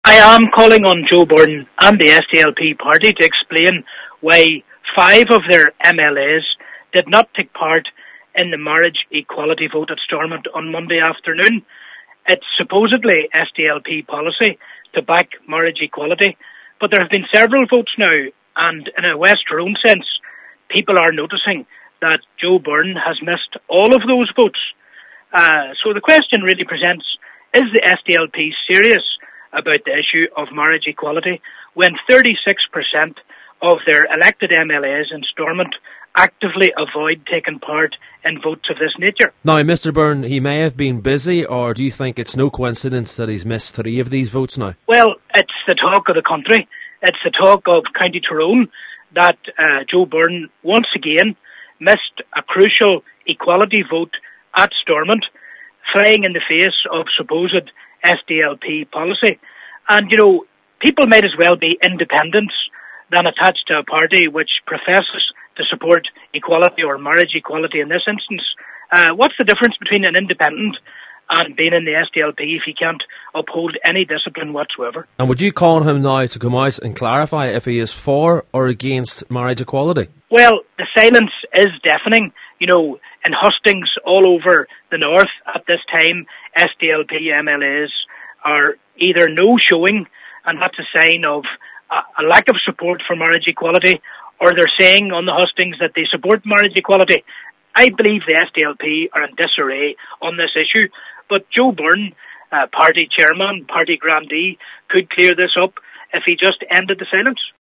I am calling on Joe Byrne and the SDLP party to explain why 5 of their MLAs did not take part in the marriage equality vote at Stormont on Monday afternoon. It's supposedly SDLP policy to back marriage equality, but there have been several votes now, and in a West Tyrone sense, people are noticing that Joe Byrne has missed all of those votes. So the question really presents, is the SDLP serious about the issue of marriage equality when 36% of their elected MLAs in Stormont actively avoid taking part in votes of this nature? Now, Mr Byrne, he may have been busy, or do you think it's no coincidence that he's missed 3 of these votes now? Well, it's the talk of the country. It's the talk of County Tyrone that Joe Byrne once again missed a crucial equality vote at Stormont, flying in the face of supposed SDLP policy. And, people might as well be independents than attached to a party which professes to support equality or marriage equality in this instance. What's the difference between an independent and being in the SDLP if he can't uphold any discipline whatsoever? And would you call on him now to come out and clarify if he is for or against marriage equality? Well, the silence is deafening. In hustings all over the north at this time, SDLP MLAs are either no showing, and that's a sign of a lack of support for marriage equality, or they're saying on the hustings that they support marriage equality. I believe the SDLP are in disarray on this issue, but Joe Byrne, party chairman, party grandee, could clear this up if he just ended the silence.